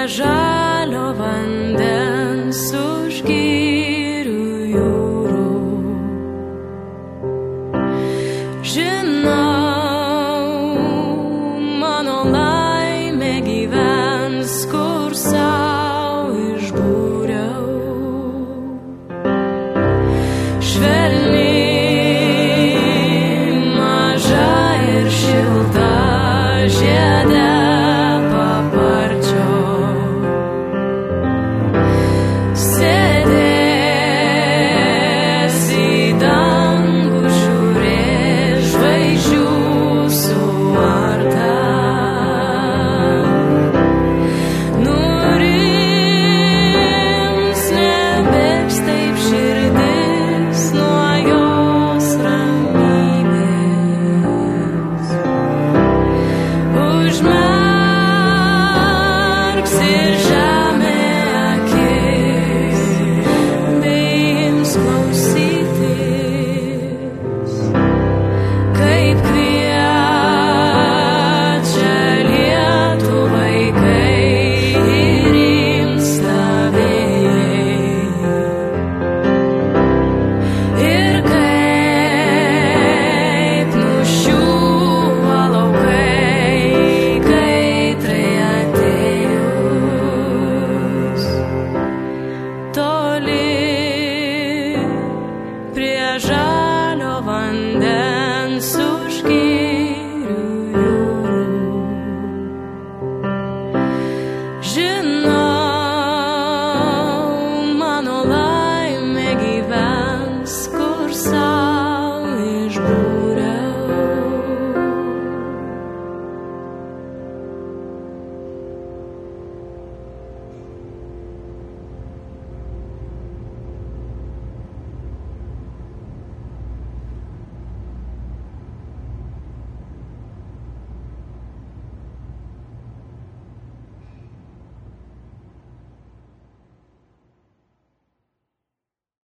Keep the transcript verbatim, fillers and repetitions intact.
žalio vandens už girių jūrų. Žinau, mano laimė gyvens, kur sau išbūriau. Švelni, maža ir šilta žiedė paparčio. Sėdės į dangų, žiūrės žvaigždžių suarta. Nurims, nebėgs taip širdis nuo jos ramybės. Užmerks ir žemė akis, bei ims klausyti